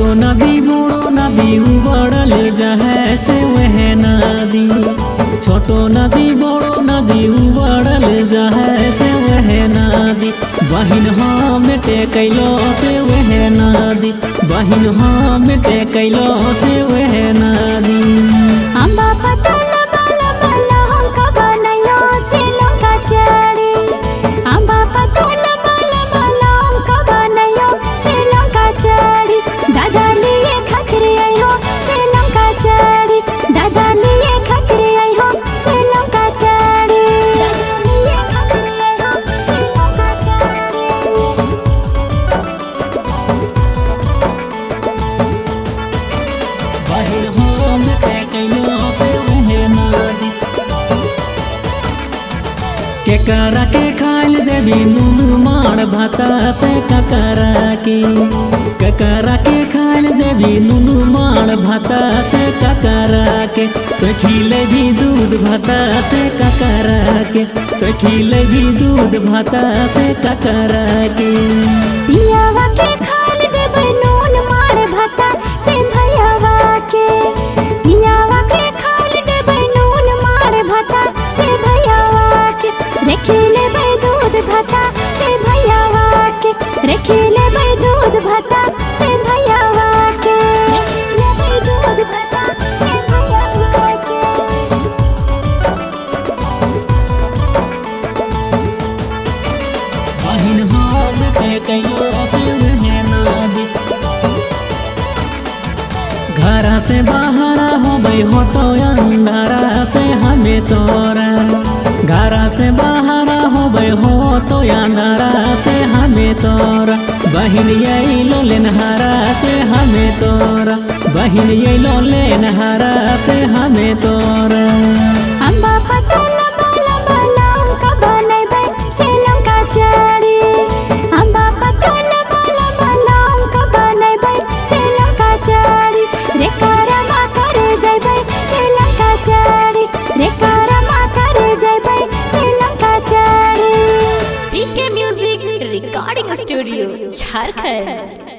नदी बड़ो नदी उबड़ल जहे से वह नदी। छोटो नदी बड़ो नदी उबड़ल जहे से वह नदी। बहिन हम टेकैलो से वह नदी। बहिन हम टेकैलो से वह नदी। अम्बा पतल बल बल हमका बनैयो से लंका चढ़ी। अम्बा पतल बल बल हमका बनैयो से लंका चढ़ी। दादा लिए खतरे आयो से लंका चढ़ी। दादा लिए खतरे आयो से लंका चढ़ी। दादा लिए खतरे आयो से लंका चढ़ी। बहिन हम टेकैलो से वह नदी। केकरा के खाइल देवी नून मार भाता से ककरा के। ककरा के खाइल देवी नून मार भाता से ककरा के। तो खिले भी दूध भाता से ककरा के। तो खिले भी दूध भाता से ककरा के। पियावा के खाल देबै नून मार भाता से भैयावा के। पियावा के खाल देबै नून मार भाता से भैयावा के। रखी लेबै दूध भाता से भैयावा के। रखी लेबै दूध भाता से भैयावा के। रखी लेबै दूध भाता से भैयावा के। बहिन हम टेकैलो से वह नदी। घरा से बाहर होबै होटो अंधारा से हमें तोरा। घरा से बाहर होबै होतो अंधारा से हमें तोरा। बहिन अइलो लेनहारा से हमें तोरा। बहिन अइलो लेनहारा से हमें तोरा। अम्बा पतल बल बल हमका बनैबै से लंका चढ़ी। अम्बा पतल बल बल हमका बनैबै से लंका चढ़ी। रे करमा करे जैबै से लंका चढ़ी। रे करमा करे जैबै से लंका चढ़ी। PK music recording studio Jharkhand.